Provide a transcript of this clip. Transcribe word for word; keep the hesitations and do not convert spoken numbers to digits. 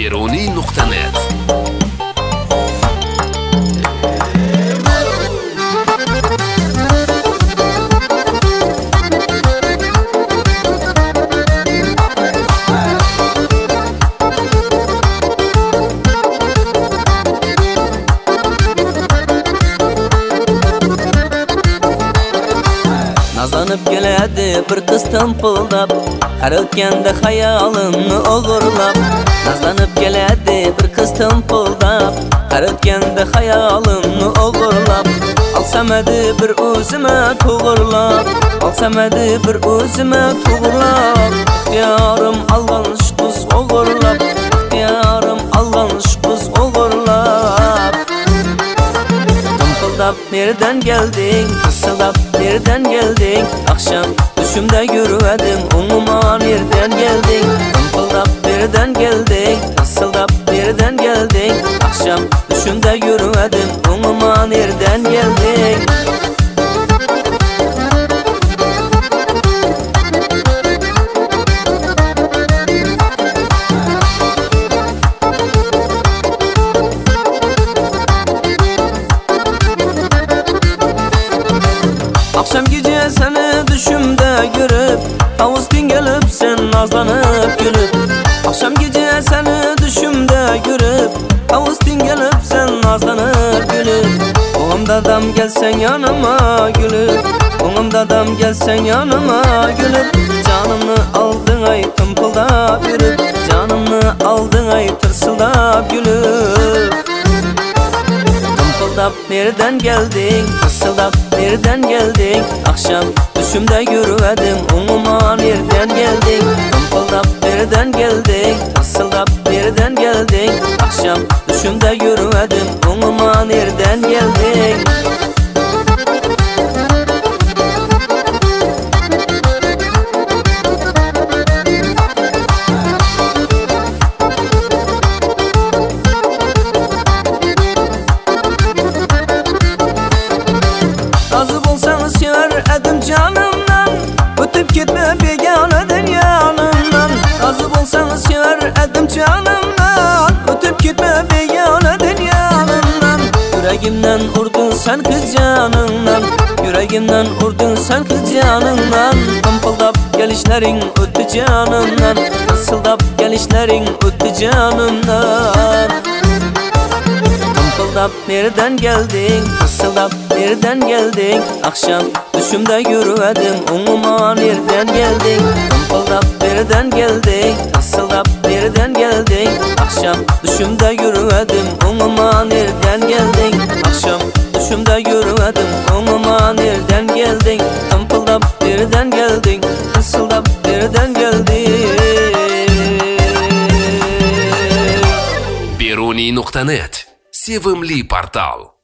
Beruniy nuqta net. Nazlanıp geledi bir kız tımpıldap, her ötkende hayalını oğurlap. Nazlanıp geledi bir kız tımpıldap, her ötkende hayalını oğurlap. Alsam edi bir özüme tuğurlap, alsam edi bir özüme tuğurlap. İhtiyarım alganış kız oğurlap, İhtiyarım alganış kız oğurlap. Tımpıldap nereden geldin, fısıldap nereden geldin? Akşam düşümde yürüvedim, onuma nereden geldin? Tımpıldap nereden geldin, fısıldap nereden geldin? Akşam düşümde yürüvedim, onuma nereden geldin? Akşam gece seni düşümde görüp, tavustin gelip sen nazlanıp gülüp. Akşam gece seni düşümde görüp, tavustin gelip sen nazlanıp gülüp. Oğlumda dam gelsen yanıma gülüp, oğlumda dam gelsen yanıma gülüp. Canımı aldın ay tımpıldap yürüp, canımı aldın ay tırsıldap gülüp. Tımpıldap nereden geldin, fısıldap nereden geldin? Akşam düşümde yürüvedim, onuma nereden geldin? Tımpıldap nereden geldin, fısıldap nereden geldin? Akşam düşümde yürüvedim, onuma nereden geldin? Razı bolsanız sever edim canımdan, ötüp gitme beganedir yanımdan. Razı bolsanız sever edim canımdan, ötüp gitme beganedir yanımdan. Yüreğimden urdun sen kız canımdan, yüreğimden urdun sen kız canımdan. Tımpıldap gelişlerin öttü canımdan, fısıldap gelişlerin öttü canımdan. Tımpıldap nereden geldin, fısıldap nereden geldin? Akşam düşümde yürüvedim, onuma nereden geldin? Tımpıldap nereden geldin, fısıldap nereden geldin? Akşam düşümde yürüvedim, onuma nereden geldin? Akşam düşümde yürüvedim, onuma nereden geldin? Tımpıldap nereden geldin, fısıldap nereden geldin? Beruniy nuqta net. Sevimli portal.